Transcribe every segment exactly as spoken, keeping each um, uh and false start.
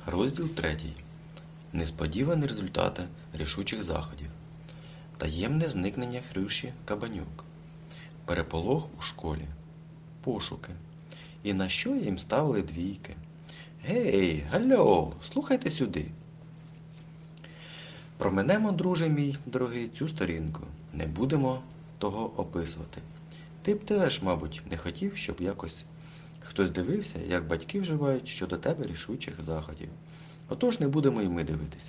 Розділ третій. Несподівані результати рішучих заходів. Таємне зникнення Хрюші Кабанюк. Переполох у школі. Пошуки. І на що їм ставили двійки? Гей, гальо, слухайте сюди. Проминемо, друже мій дорогий, цю сторінку. Не будемо того описувати. Ти б теж, мабуть, не хотів, щоб якось хтось дивився, як батьки вживають щодо тебе рішучих заходів. Отож не будемо і ми дивитися.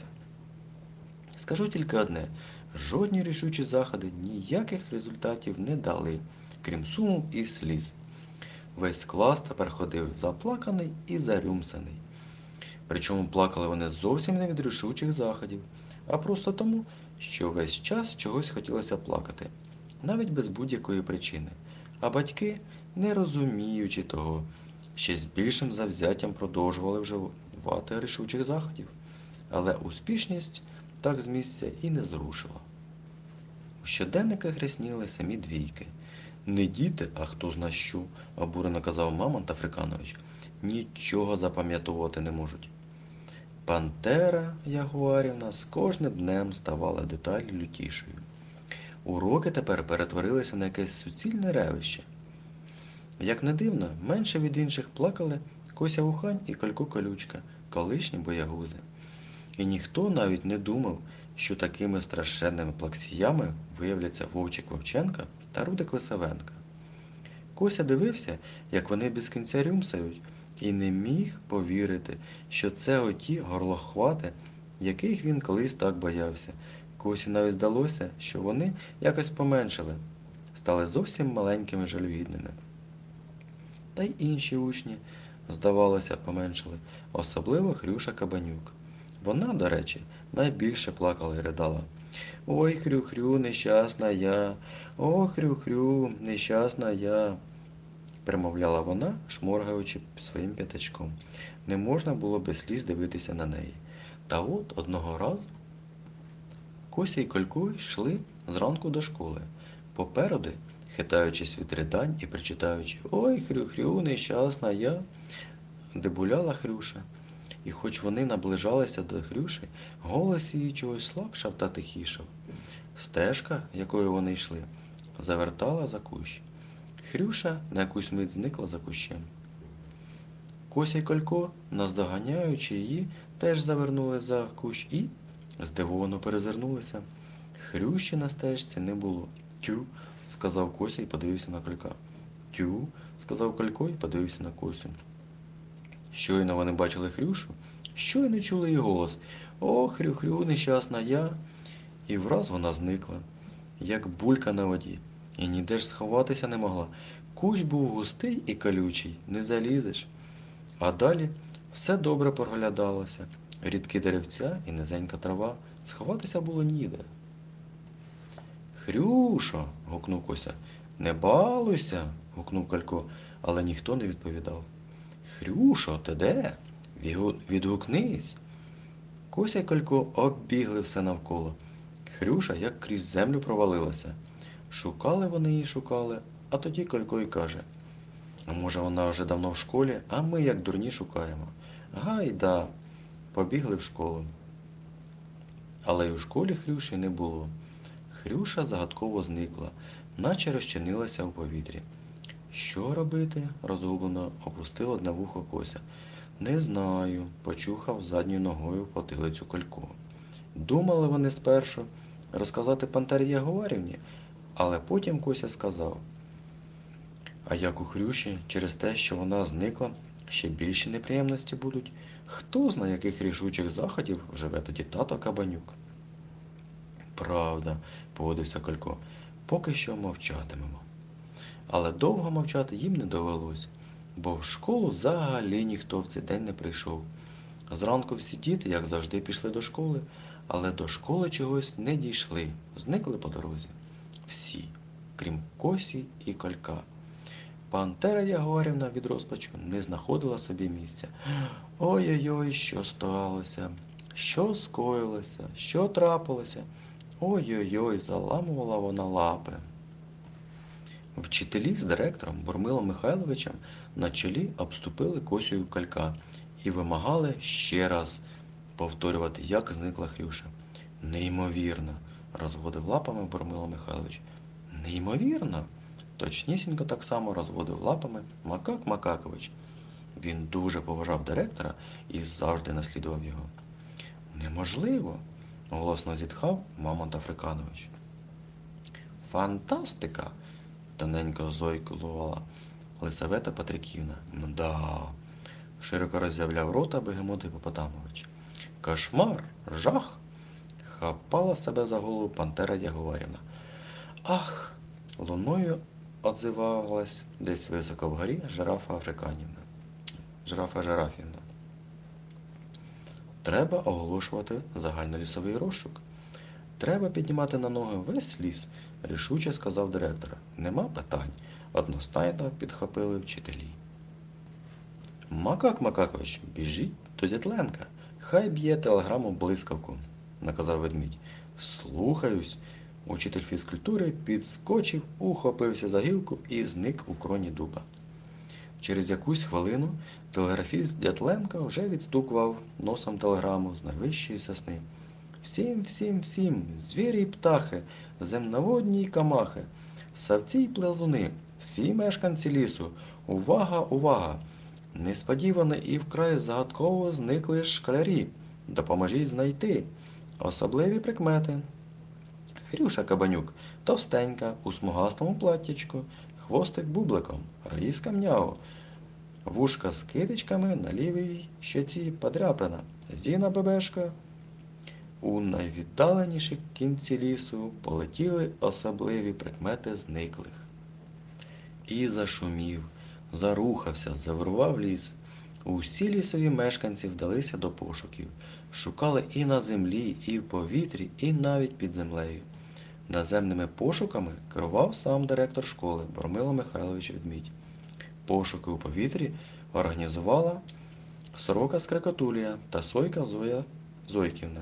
Скажу тільки одне. Жодні рішучі заходи ніяких результатів не дали, крім суму і сліз. Весь клас тепер ходив заплаканий і зарюмсаний. Причому плакали вони зовсім не від рішучих заходів, а просто тому, що весь час чогось хотілося плакати, навіть без будь-якої причини. А батьки, не розуміючи того, ще з більшим завзяттям продовжували вживати рішучих заходів. Але успішність так з місця і не зрушила. У щоденниках рясніли самі двійки. Не діти, а хто зна що, обурено казав Мамонт Африканович. Нічого запам'ятувати не можуть. Пантера Ягуарівна з кожним днем ставала деталі лютішою. Уроки тепер перетворилися на якесь суцільне ревище. Як не дивно, менше від інших плакали Кося Вухань і Колько Колючка, колишні боягузи. І ніхто навіть не думав, що такими страшенними плаксіями виявляться Вовчик Вовченка та Рудик Лисавенка. Кося дивився, як вони без кінця рюмсають, і не міг повірити, що це оті горлохвати, яких він колись так боявся. Косі навіть здалося, що вони якось поменшили, стали зовсім маленькими жалюгідними. Та й інші учні, здавалося, поменшили, особливо Хрюша Кабанюк. Вона, до речі, найбільше плакала і ридала. «Ой, Хрю-Хрю, нещасна я! О, Хрю-Хрю, нещасна я!» примовляла вона, шморгаючи своїм п'ятачком. Не можна було без сліз дивитися на неї. Та от одного разу Кося і Колько йшли зранку до школи. Попереду, хитаючись від ридань і причитаючи «Ой, Хрю-Хрю, нещасна я!», дебуляла Хрюша. І хоч вони наближалися до Хрюші, голос її чогось слабшав та тихішав. Стежка, якою вони йшли, завертала за кущ. Хрюша на якусь мить зникла за кущем. Кося й Колько, наздоганяючи її, теж завернули за кущ і здивовано перезирнулися. Хрюші на стежці не було. «Тю», – сказав Кося і подивився на Колька. «Тю», – сказав Колько і подивився на Косю. Щойно вони бачили Хрюшу, щойно чули її голос «О, Хрю-Хрю, нещасна я!» І враз вона зникла, як булька на воді, і ніде ж сховатися не могла. Кущ був густий і колючий, не залізеш. А далі все добре проглядалося, рідкі деревця і низенька трава, сховатися було ніде. «Хрюшо!» – гукнув Кося. «Не балуйся!» – гукнув Колько, але ніхто не відповідав. «Хрюшо, ти де? Відгукнись!» Кося й Колько оббігли все навколо. Хрюша як крізь землю провалилася. Шукали вони її, шукали, а тоді Колько й каже: «А може вона вже давно в школі, а ми як дурні шукаємо. Гайда!» Побігли в школу. Але й у школі Хрюші не було. Хрюша загадково зникла, наче розчинилася у повітрі. «Що робити?» – розгублено опустив одне вухо Кося. «Не знаю», – почухав задньою ногою потилицю Колько. Думали вони спершу розказати Пантері Ягуарівні, але потім Кося сказав: «А як у Хрюші через те, що вона зникла, ще більші неприємності будуть? Хто знає, яких рішучих заходів вживе тоді тато Кабанюк?» «Правда», – погодився Колько, – «поки що мовчатимемо». Але довго мовчати їм не довелось, бо в школу взагалі ніхто в цей день не прийшов. Зранку всі діти, як завжди, пішли до школи, але до школи чогось не дійшли, зникли по дорозі. Всі, крім Косі і Колька. Пантера Ягуарівна від розпачу не знаходила собі місця. Ой-ой-ой, що сталося, що скоїлося, що трапилося. Ой-ой-ой, заламувала вона лапи. Вчителі з директором Бурмилом Михайловичем на чолі обступили Косю і Колька і вимагали ще раз повторювати, як зникла Хрюша. Неймовірно, розводив лапами Бурмило Михайлович. Неймовірно? Точнісінько так само розводив лапами Макак Макакович. Він дуже поважав директора і завжди наслідував його. Неможливо, голосно зітхав Мамонт Африканович. Фантастика! Тоненько зойкнула Лисавета Патриківна. Мда. Широко роззявляв рота Бегемот Гіпопотамович. Кошмар, жах! Хапала себе за голову Пантера Ягуарівна. Ах! Луною отзивалась десь високо вгорі Жирафа Африканівна. Жирафа Жирафівна. Треба оголошувати загальнолісовий розшук. Треба піднімати на ноги весь ліс, рішуче сказав директор. Нема питань. Одностайно підхопили вчителі. Макак Макакович, біжіть до Дятленка. Хай б'є телеграму блискавку, наказав ведмідь. Слухаюсь. Учитель фізкультури підскочив, ухопився за гілку і зник у кроні дуба. Через якусь хвилину телеграфіст Дятленка вже відстукував носом телеграму з найвищої сосни. Всім, всім, всім, звірі й птахи, земноводні й камахи, савці й плазуни, всі мешканці лісу, увага, увага! Несподівано і вкрай загадково зникли школярі. Допоможіть знайти особливі прикмети. Хрюша Кабанюк, товстенька, у смугастому платтячку, хвостик бубликом, Раїска Мняу, вушка з китичками на лівій щоці подряпина, Зіна Бебешка. У найвіддаленіші кінці лісу полетіли особливі прикмети зниклих. І зашумів, зарухався, завирував ліс. Усі лісові мешканці вдалися до пошуків. Шукали і на землі, і в повітрі, і навіть під землею. Наземними пошуками керував сам директор школи Бурмило Михайлович Ведмідь. Пошуки у повітрі організувала Сорока Скрекотулія та Сойка Зоя Зойківна.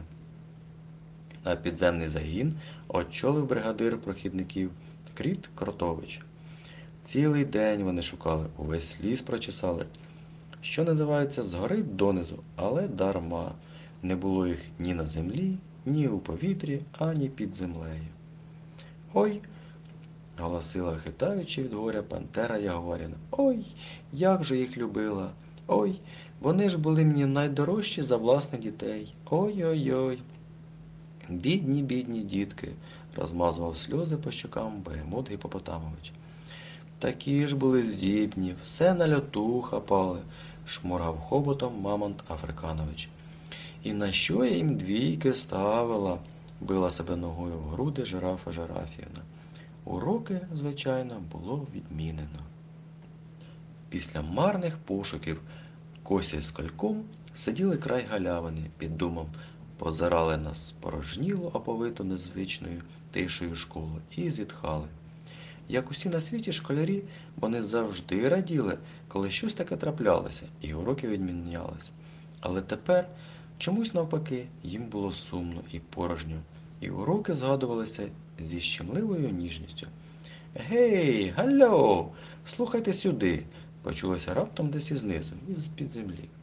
А підземний загін очолив бригадир прохідників Кріт Кротович. Цілий день вони шукали, увесь ліс прочесали. Що називається, згори донизу, але дарма. Не було їх ні на землі, ні у повітрі, ані під землею. «Ой!» – голосила, хитаючи від горя Пантера Ягуарівна. «Ой, як же їх любила! Ой, вони ж були мені найдорожчі за власних дітей! Ой-ой-ой!» «Бідні, бідні дітки!» – розмазував сльози по щокам Бегемот Гіпопотамович. «Такі ж були здібні, все на льоту хапали!» – шморгав хоботом Мамонт Африканович. «І на що я їм двійки ставила?» – била себе ногою в груди Жирафа Жирафівна. Уроки, звичайно, було відмінено. Після марних пошуків Кося з Кольком сиділи край галявини під думом, позирали на спорожнілу, оповиту незвичною тишею школу і зітхали. Як усі на світі школярі, вони завжди раділи, коли щось таке траплялося і уроки відмінялись. Але тепер, чомусь навпаки, їм було сумно і порожньо, і уроки згадувалися зі щемливою ніжністю. «Гей, гальо, слухайте сюди!» – почулося раптом десь ізнизу, із-під землі.